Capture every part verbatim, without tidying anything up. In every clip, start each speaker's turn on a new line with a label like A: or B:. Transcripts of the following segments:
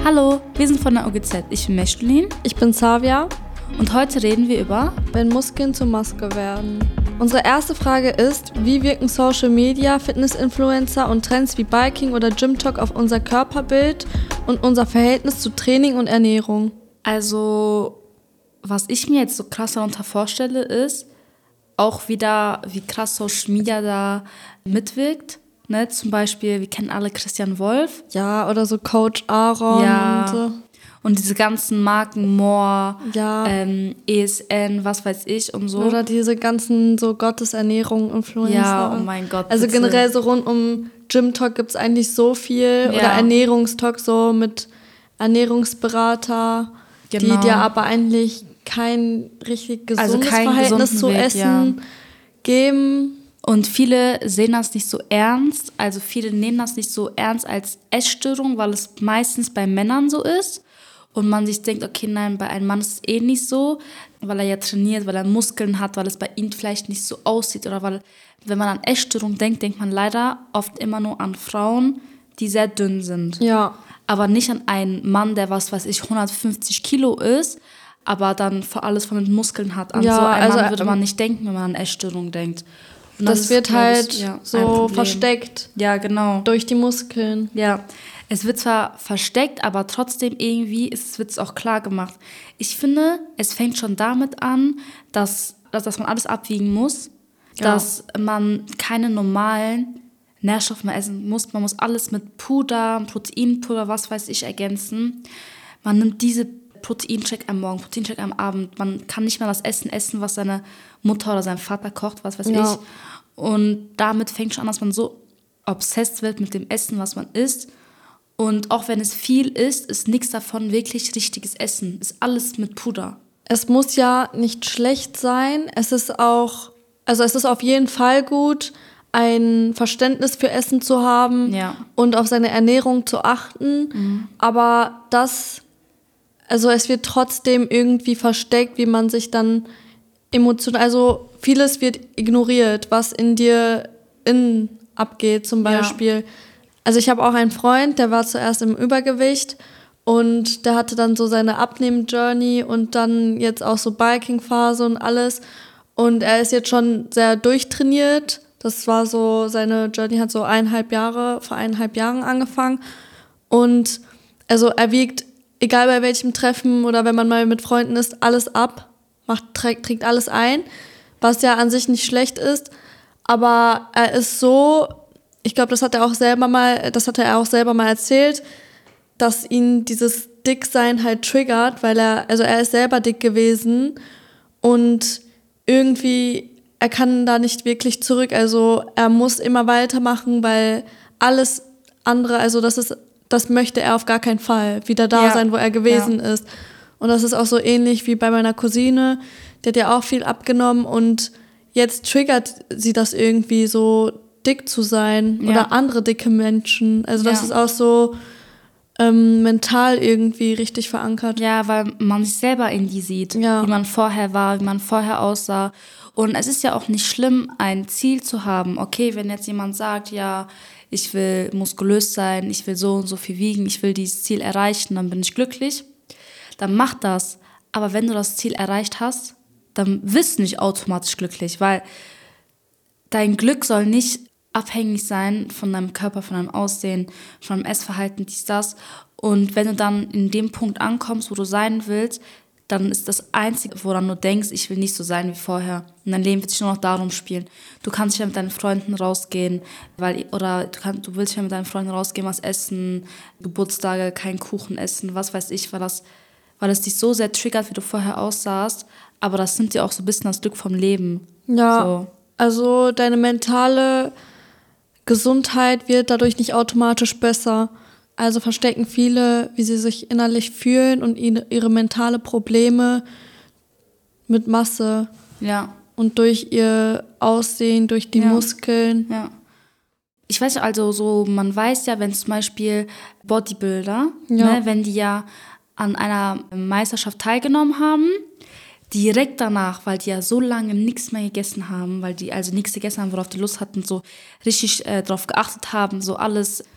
A: Hallo, wir sind von der O G Z. Ich bin Mechlin.
B: Ich bin Savia.
A: Und heute reden wir über...
B: wenn Muskeln zur Maske werden. Unsere erste Frage ist, wie wirken Social Media, Fitness-Influencer und Trends wie Biking oder Gym Talk auf unser Körperbild und unser Verhältnis zu Training und Ernährung?
A: Also, was ich mir jetzt so krass darunter vorstelle, ist auch wieder, wie krass Social Media da mitwirkt. Ne? Zum Beispiel, wir kennen alle Christian Wolf.
B: Ja, oder so Coach Aaron
A: Ja.
B: und so.
A: Und diese ganzen Marken, More,
B: Ja.
A: ähm, E S N, was weiß ich und so.
B: Oder diese ganzen so Gottesernährung-Influencer.
A: Ja, oh mein Gott.
B: Also
A: bitte.
B: generell so rund um Gym Talk gibt es eigentlich so viel.
A: Ja.
B: Oder Ernährungstalk so mit Ernährungsberater,
A: Genau.
B: die dir aber eigentlich kein richtig gesundes
A: Also keinen
B: Verhältnis
A: gesunden
B: zu
A: Weg,
B: Essen
A: ja.
B: geben.
A: Und viele sehen das nicht so ernst, also viele nehmen das nicht so ernst als Essstörung, weil es meistens bei Männern so ist. Und man sich denkt, okay, nein, bei einem Mann ist es eh nicht so, weil er ja trainiert, weil er Muskeln hat, weil es bei ihm vielleicht nicht so aussieht. Oder weil, wenn man an Essstörung denkt, denkt man leider oft immer nur an Frauen, die sehr dünn sind.
B: Ja.
A: Aber nicht an einen Mann, der, was weiß ich, hundertfünfzig Kilo ist, aber dann vor alles voll mit Muskeln hat. An
B: Ja,
A: so einen
B: also,
A: Mann würde man
B: ähm,
A: nicht denken, wenn man an Essstörung denkt. Und
B: Das,
A: ist,
B: wird
A: glaub
B: halt
A: ich, ja, ein
B: so
A: Problem.
B: versteckt
A: Ja, genau.
B: durch die Muskeln.
A: Ja, es wird zwar versteckt, aber trotzdem irgendwie wird es auch klar gemacht. Ich finde, es fängt schon damit an, dass, dass, dass man alles abwiegen muss,
B: Ja.
A: dass man keine normalen Nährstoffe mehr essen muss. Man muss alles mit Puder, Proteinpulver, was weiß ich, ergänzen. Man nimmt diese Proteincheck am Morgen, Proteincheck am Abend. Man kann nicht mehr das Essen essen, was seine Mutter oder sein Vater kocht, was weiß
B: Ja.
A: ich. Und damit fängt schon an, dass man so obsessed wird mit dem Essen, was man isst. Und auch wenn es viel ist, ist nichts davon wirklich richtiges Essen. Ist alles mit Puder.
B: Es muss ja nicht schlecht sein. Es ist auch, also es ist auf jeden Fall gut, ein Verständnis für Essen zu haben
A: Ja.
B: und auf seine Ernährung zu achten.
A: Mhm.
B: Aber das, also es wird trotzdem irgendwie versteckt, wie man sich dann emotional, also vieles wird ignoriert, was in dir innen abgeht zum
A: Ja.
B: Beispiel. Also ich habe auch einen Freund, der war zuerst im Übergewicht und der hatte dann so seine Abnehmen-Journey und dann jetzt auch so Biking-Phase und alles. Und er ist jetzt schon sehr durchtrainiert. Das war so, seine Journey hat so eineinhalb Jahre, vor eineinhalb Jahren angefangen. Und also er wiegt, egal bei welchem Treffen oder wenn man mal mit Freunden ist, alles ab, macht, trägt, trägt alles ein, was ja an sich nicht schlecht ist. Aber er ist so, ich glaube, das hat er auch selber mal, das hat er auch selber mal erzählt, dass ihn dieses Dicksein halt triggert, weil er, also er ist selber dick gewesen und irgendwie, er kann da nicht wirklich zurück, also er muss immer weitermachen, weil alles andere, also das ist, das möchte er auf gar keinen Fall wieder da
A: Ja.
B: sein, wo er gewesen ist. Und das ist auch so ähnlich wie bei meiner Cousine, die hat ja auch viel abgenommen und jetzt triggert sie das irgendwie so, dick zu sein
A: Ja.
B: oder andere dicke Menschen. Also das
A: Ja.
B: ist auch so ähm, mental irgendwie richtig verankert.
A: Ja, weil man sich selber in die sieht,
B: Ja.
A: wie man vorher war, wie man vorher aussah. Und es ist ja auch nicht schlimm, ein Ziel zu haben. Okay, wenn jetzt jemand sagt, ja, ich will muskulös sein, ich will so und so viel wiegen, ich will dieses Ziel erreichen, dann bin ich glücklich, dann mach das. Aber wenn du das Ziel erreicht hast, dann wirst du nicht automatisch glücklich, weil dein Glück soll nicht abhängig sein von deinem Körper, von deinem Aussehen, von deinem Essverhalten, dies, das. Und wenn du dann in dem Punkt ankommst, wo du sein willst, dann ist das Einzige, woran du denkst, ich will nicht so sein wie vorher. Und dein Leben wird sich nur noch darum spielen. Du kannst nicht mehr mit deinen Freunden rausgehen, weil, oder du, kannst, du willst nicht mehr mit deinen Freunden rausgehen, was essen, Geburtstage, keinen Kuchen essen, was weiß ich, weil das, weil es dich so sehr triggert, wie du vorher aussahst. Aber das nimmt dir auch so ein bisschen das Glück vom Leben.
B: Ja,
A: So.
B: also deine mentale Gesundheit wird dadurch nicht automatisch besser. Also verstecken viele, wie sie sich innerlich fühlen und ihre, ihre mentale Probleme mit Masse
A: Ja.
B: und durch ihr Aussehen, durch die
A: Ja.
B: Muskeln.
A: Ja. Ich weiß ja, also so, man weiß ja, wenn zum Beispiel Bodybuilder,
B: Ja.
A: ne, wenn die ja an einer Meisterschaft teilgenommen haben, direkt danach, weil die ja so lange nichts mehr gegessen haben, weil die also nichts gegessen haben, worauf die Lust hatten, so richtig äh, drauf geachtet haben, so alles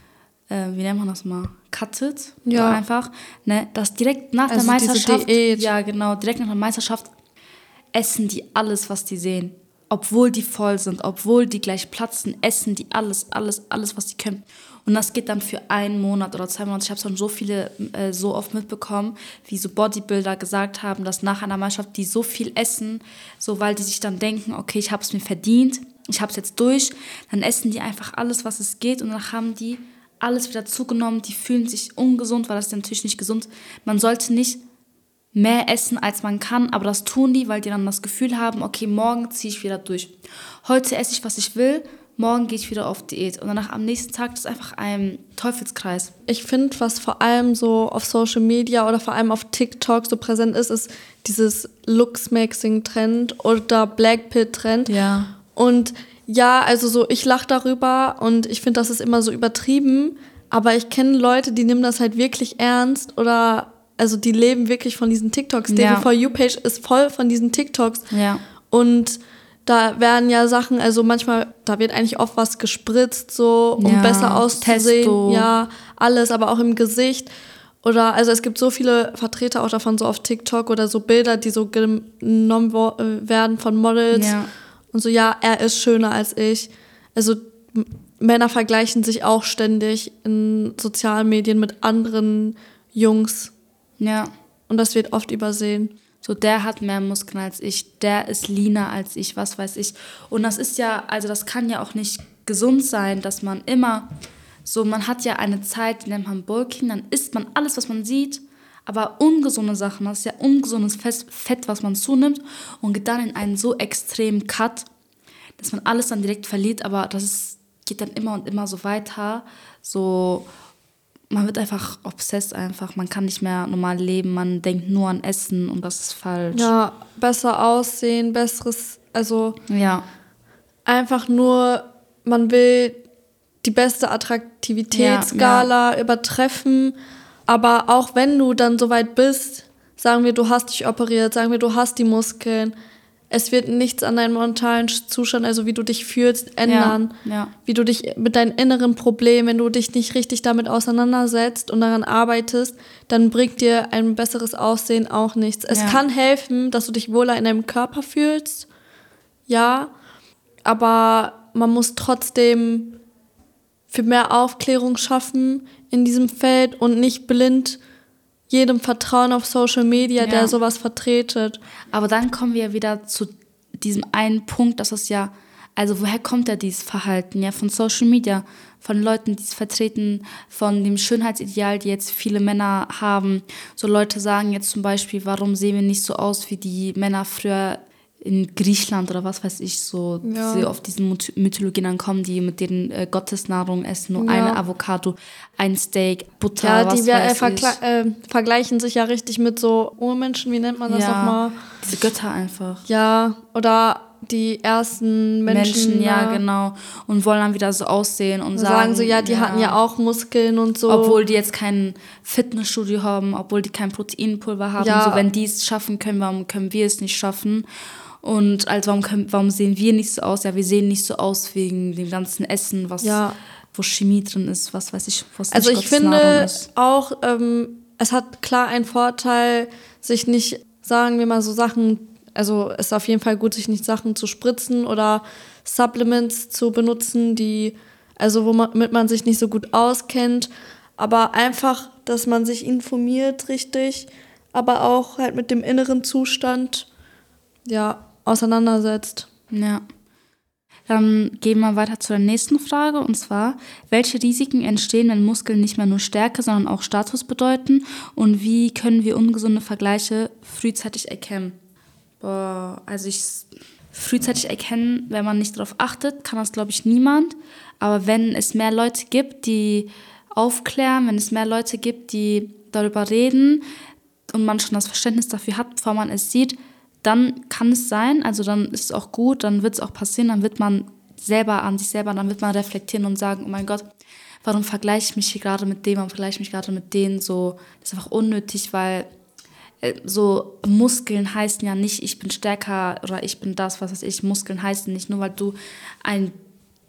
A: äh, wie nennt man das mal, cuttet,
B: Ja.
A: so einfach, ne, dass direkt nach
B: Also
A: der
B: diese
A: Meisterschaft,
B: Diät.
A: ja genau, direkt nach der Meisterschaft essen die alles, was die sehen. Obwohl die voll sind, obwohl die gleich platzen, essen die alles, alles, alles, was die können. Und das geht dann für einen Monat oder zwei Monate. Ich habe es schon so viele, äh, so oft mitbekommen, wie so Bodybuilder gesagt haben, dass nach einer Meisterschaft die so viel essen, so weil die sich dann denken, okay, ich habe es mir verdient, ich habe es jetzt durch. Dann essen die einfach alles, was es geht und dann haben die alles wieder zugenommen. Die fühlen sich ungesund, weil das ist natürlich nicht gesund. Man sollte nicht mehr essen, als man kann, aber das tun die, weil die dann das Gefühl haben, okay, morgen ziehe ich wieder durch. Heute esse ich, was ich will, morgen gehe ich wieder auf Diät. Und danach am nächsten Tag, das ist einfach ein Teufelskreis.
B: Ich finde, was vor allem so auf Social Media oder vor allem auf TikTok so präsent ist, ist dieses Looks-Maxing-Trend oder Black-Pill-Trend.
A: Ja.
B: Und ja, also so, ich lache darüber und ich finde, das ist immer so übertrieben, aber ich kenne Leute, die nehmen das halt wirklich ernst oder also die leben wirklich von diesen TikToks.
A: Ja.
B: Die For You-Page ist voll von diesen TikToks.
A: Ja.
B: Und da werden ja Sachen, also manchmal, da wird eigentlich oft was gespritzt, so, um
A: Ja,
B: besser auszusehen.
A: Testo.
B: Ja, alles, aber auch im Gesicht. Oder, also es gibt so viele Vertreter auch davon, so auf TikTok oder so Bilder, die so genommen wo- werden von Models.
A: Ja.
B: Und so, ja, er ist schöner als ich. Also m- Männer vergleichen sich auch ständig in sozialen Medien mit anderen Jungs.
A: Ja.
B: Und das wird oft übersehen.
A: So, der hat mehr Muskeln als ich, der ist leaner als ich, was weiß ich. Und das ist ja, also das kann ja auch nicht gesund sein, dass man immer, so man hat ja eine Zeit, die nennt man Bulking, dann isst man alles, was man sieht, aber ungesunde Sachen, das ist ja ungesundes Fett, was man zunimmt und geht dann in einen so extremen Cut, dass man alles dann direkt verliert, aber das ist, geht dann immer und immer so weiter, so man wird einfach obsessed einfach, man kann nicht mehr normal leben, man denkt nur an Essen und das ist falsch.
B: Ja, besser aussehen, besseres, also
A: Ja,
B: einfach nur, man will die beste Attraktivitätsskala
A: Ja,
B: übertreffen, aber auch wenn du dann soweit bist, sagen wir, du hast dich operiert, sagen wir, du hast die Muskeln, es wird nichts an deinem mentalen Zustand, also wie du dich fühlst, ändern.
A: Ja, ja.
B: Wie du dich mit deinen inneren Problemen, wenn du dich nicht richtig damit auseinandersetzt und daran arbeitest, dann bringt dir ein besseres Aussehen auch nichts. Es
A: Ja.
B: kann helfen, dass du dich wohler in deinem Körper fühlst, ja, aber man muss trotzdem für mehr Aufklärung schaffen in diesem Feld und nicht blind jedem vertrauen auf Social Media,
A: Ja.
B: der sowas vertretet.
A: Aber dann kommen wir wieder zu diesem einen Punkt, dass es ja, also woher kommt ja dieses Verhalten? Ja, von Social Media, von Leuten, die es vertreten, von dem Schönheitsideal, die jetzt viele Männer haben. So Leute sagen jetzt zum Beispiel, warum sehen wir nicht so aus wie die Männer früher in Griechenland oder was weiß ich, so
B: Ja.
A: die auf diesen Myth- Mythologien dann kommen, die mit deren äh, Gottesnahrung essen, nur
B: Ja.
A: eine Avocado, ein Steak, Butter,
B: Ja,
A: was
B: die wir, äh,
A: weiß ich.
B: verkle- äh, vergleichen sich ja richtig mit so Urmenschen, wie nennt man das
A: Ja,
B: nochmal?
A: diese Götter einfach.
B: Ja, oder die ersten Menschen.
A: Menschen, ja,
B: da
A: genau. Und wollen dann wieder so aussehen und
B: sagen,
A: sagen,
B: so, ja, die hatten ja auch Muskeln und so.
A: Obwohl die jetzt kein Fitnessstudio haben, obwohl die kein Proteinpulver haben.
B: Ja.
A: So, wenn die es schaffen können, warum können wir es nicht schaffen? Und also warum, können, warum sehen wir nicht so aus? Ja, wir sehen nicht so aus wegen dem ganzen Essen, was,
B: Ja.
A: wo Chemie drin ist, was weiß ich, was
B: Also
A: nicht
B: ich
A: Gottes Nahrung
B: finde
A: ist.
B: auch, ähm, es hat klar einen Vorteil, sich nicht, sagen wir mal, so Sachen, also es ist auf jeden Fall gut, sich nicht Sachen zu spritzen oder Supplements zu benutzen, die, also womit man sich nicht so gut auskennt, aber einfach, dass man sich informiert richtig, aber auch halt mit dem inneren Zustand, ja, auseinandersetzt.
A: Ja. Dann gehen wir weiter zu der nächsten Frage, und zwar, welche Risiken entstehen, wenn Muskeln nicht mehr nur Stärke, sondern auch Status bedeuten, und wie können wir ungesunde Vergleiche frühzeitig erkennen? Boah, also ich frühzeitig erkennen, wenn man nicht darauf achtet, kann das, glaube ich, niemand. Aber wenn es mehr Leute gibt, die aufklären, wenn es mehr Leute gibt, die darüber reden und man schon das Verständnis dafür hat, bevor man es sieht, dann kann es sein, also dann ist es auch gut, dann wird es auch passieren, dann wird man selber an sich selber, dann wird man reflektieren und sagen, oh mein Gott, warum vergleiche ich mich hier gerade mit dem, warum vergleiche ich mich gerade mit denen, so, das ist einfach unnötig, weil äh, so Muskeln heißen ja nicht, ich bin stärker oder ich bin das, was weiß ich, Muskeln heißen nicht, nur weil du ein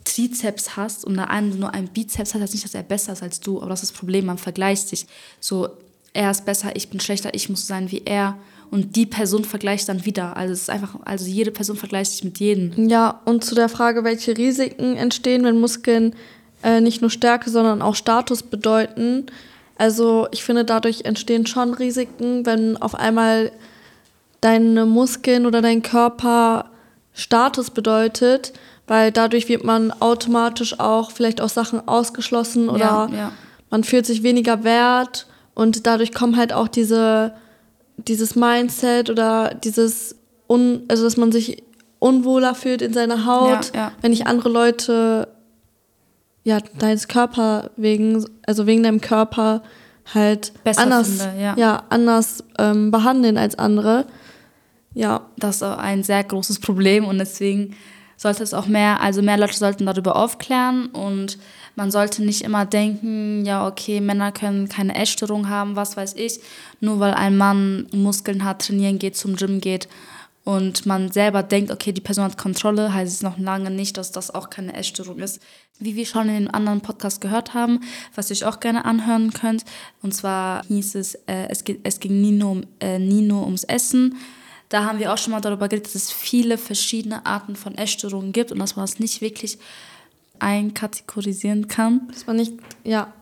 A: Trizeps hast und der eine nur einen Bizeps hat, heißt nicht, dass er besser ist als du, aber das ist das Problem, man vergleicht sich. So, er ist besser, ich bin schlechter, ich muss sein wie er und die Person vergleicht dann wieder. Also es ist einfach, also jede Person vergleicht sich mit jedem.
B: Ja, und zu der Frage, welche Risiken entstehen, wenn Muskeln äh, nicht nur Stärke, sondern auch Status bedeuten. Also ich finde, dadurch entstehen schon Risiken, wenn auf einmal deine Muskeln oder dein Körper Status bedeutet, weil dadurch wird man automatisch auch vielleicht aus Sachen ausgeschlossen oder
A: Ja, ja.
B: man fühlt sich weniger wert und dadurch kommen halt auch diese, dieses Mindset oder dieses, un, also dass man sich unwohler fühlt in seiner Haut,
A: Ja, ja.
B: wenn ich andere Leute ja, deines Körper wegen, also wegen deinem Körper halt
A: Besser
B: anders,
A: finde, ja.
B: ja, anders ähm, behandeln als andere. Ja.
A: Das ist auch ein sehr großes Problem und deswegen sollte es auch mehr, also mehr Leute sollten darüber aufklären und man sollte nicht immer denken, ja okay, Männer können keine Essstörung haben, was weiß ich, nur weil ein Mann Muskeln hat, trainieren geht, zum Gym geht und man selber denkt, okay, die Person hat Kontrolle, heißt es noch lange nicht, dass das auch keine Essstörung ist. Wie wir schon in dem anderen Podcast gehört haben, was ihr euch auch gerne anhören könnt, und zwar hieß es, äh, es, geht, es ging nie nur, um, äh, nie nur ums Essen. Da haben wir auch schon mal darüber geredet, dass es viele verschiedene Arten von Essstörungen gibt und dass man das nicht wirklich einkategorisieren kann.
B: Dass man nicht, ja.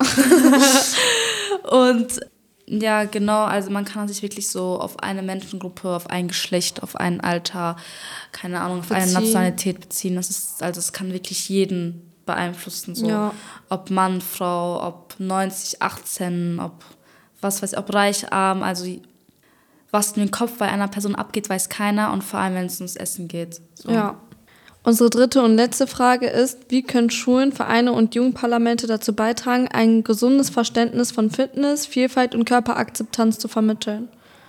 A: Und ja, genau, also man kann sich wirklich so auf eine Menschengruppe, auf ein Geschlecht, auf ein Alter, keine Ahnung, auf beziehen. Eine Nationalität beziehen. Das ist, also es kann wirklich jeden beeinflussen, so.
B: Ja.
A: Ob Mann, Frau, ob neunzig, achtzehn, ob was weiß ich, ob reich, arm, also was in den Kopf bei einer Person abgeht, weiß keiner und vor allem, wenn es ums Essen geht. So.
B: Ja. Unsere dritte und letzte Frage ist, wie können Schulen, Vereine und Jugendparlamente dazu beitragen, ein gesundes Verständnis von Fitness, Vielfalt und Körperakzeptanz zu vermitteln?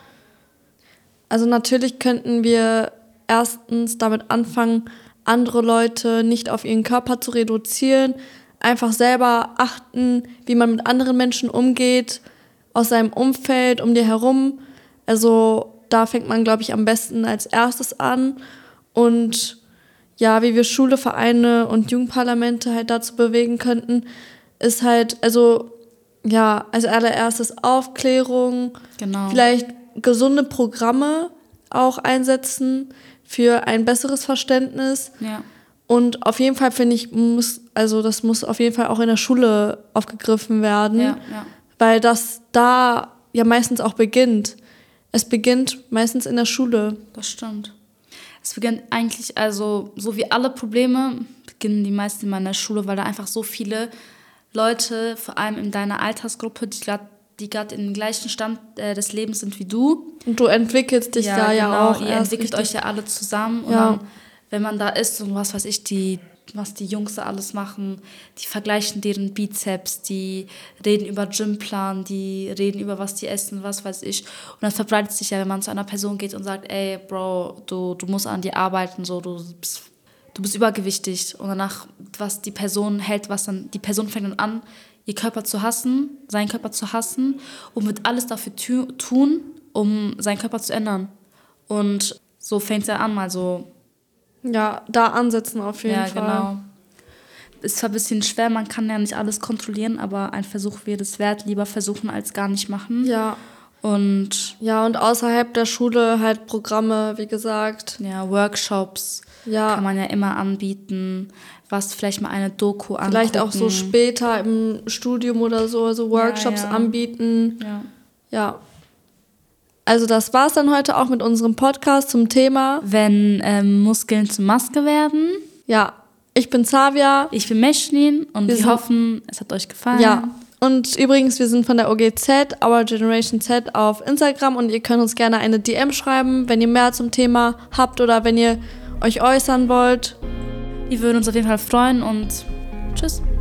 B: Also natürlich könnten wir erstens damit anfangen, andere Leute nicht auf ihren Körper zu reduzieren, einfach selber achten, wie man mit anderen Menschen umgeht, aus seinem Umfeld, um dir herum. Also da fängt man, glaube ich, am besten als erstes an. Und ja, wie wir Schule, Vereine und Jugendparlamente halt dazu bewegen könnten, ist halt, also ja, als allererstes Aufklärung,
A: Genau.
B: Vielleicht gesunde Programme auch einsetzen für ein besseres Verständnis.
A: Ja.
B: Und auf jeden Fall finde ich, muss, also das muss auf jeden Fall auch in der Schule aufgegriffen werden,
A: Ja, ja.
B: weil das da ja meistens auch beginnt. Es beginnt meistens in der Schule.
A: Das stimmt. Es beginnt eigentlich, also so wie alle Probleme, beginnen die meisten in meiner Schule, weil da einfach so viele Leute, vor allem in deiner Altersgruppe, die gerade die gerade im gleichen Stand äh, des Lebens sind wie du.
B: Und du entwickelst dich
A: ja,
B: da
A: genau,
B: ja auch.
A: Ihr
B: erst
A: entwickelt
B: richtig.
A: euch ja alle zusammen. Und
B: Ja.
A: dann, wenn man da ist und was weiß ich, die, was die Jungs da alles machen, die vergleichen deren Bizeps, die reden über Gymplan, die reden über was die essen, was weiß ich. Und dann verbreitet sich ja, wenn man zu einer Person geht und sagt, ey, Bro, du, du musst an dir arbeiten, so, du bist, du bist übergewichtig. Und danach, was die Person hält, was dann, die Person fängt dann an, ihr Körper zu hassen, seinen Körper zu hassen und wird alles dafür tu- tun, um seinen Körper zu ändern. Und so fängt es ja an, also
B: Ja, da ansetzen auf jeden
A: ja,
B: Fall.
A: genau. Ist zwar ein bisschen schwer, man kann ja nicht alles kontrollieren, aber ein Versuch wäre es wert, lieber versuchen als gar nicht machen.
B: Ja.
A: Und
B: Ja, und außerhalb der Schule halt Programme, wie gesagt.
A: ja, Workshops
B: Ja.
A: kann man ja immer anbieten, was vielleicht mal eine Doku angucken.
B: Vielleicht auch so später im Studium oder so, so Workshops
A: Ja, ja.
B: anbieten.
A: Ja.
B: Ja. Also das war's dann heute auch mit unserem Podcast zum Thema.
A: Wenn ähm, Muskeln zur Maske werden.
B: Ja, ich bin Xavia.
A: Ich bin Meschlin und
B: Wir
A: wir,
B: sind-
A: hoffen, es hat euch gefallen.
B: Ja. Und übrigens, wir sind von der O G Z, Our Generation Z, auf Instagram und ihr könnt uns gerne eine D M schreiben, wenn ihr mehr zum Thema habt oder wenn ihr euch äußern wollt.
A: Wir würden uns auf jeden Fall freuen und tschüss.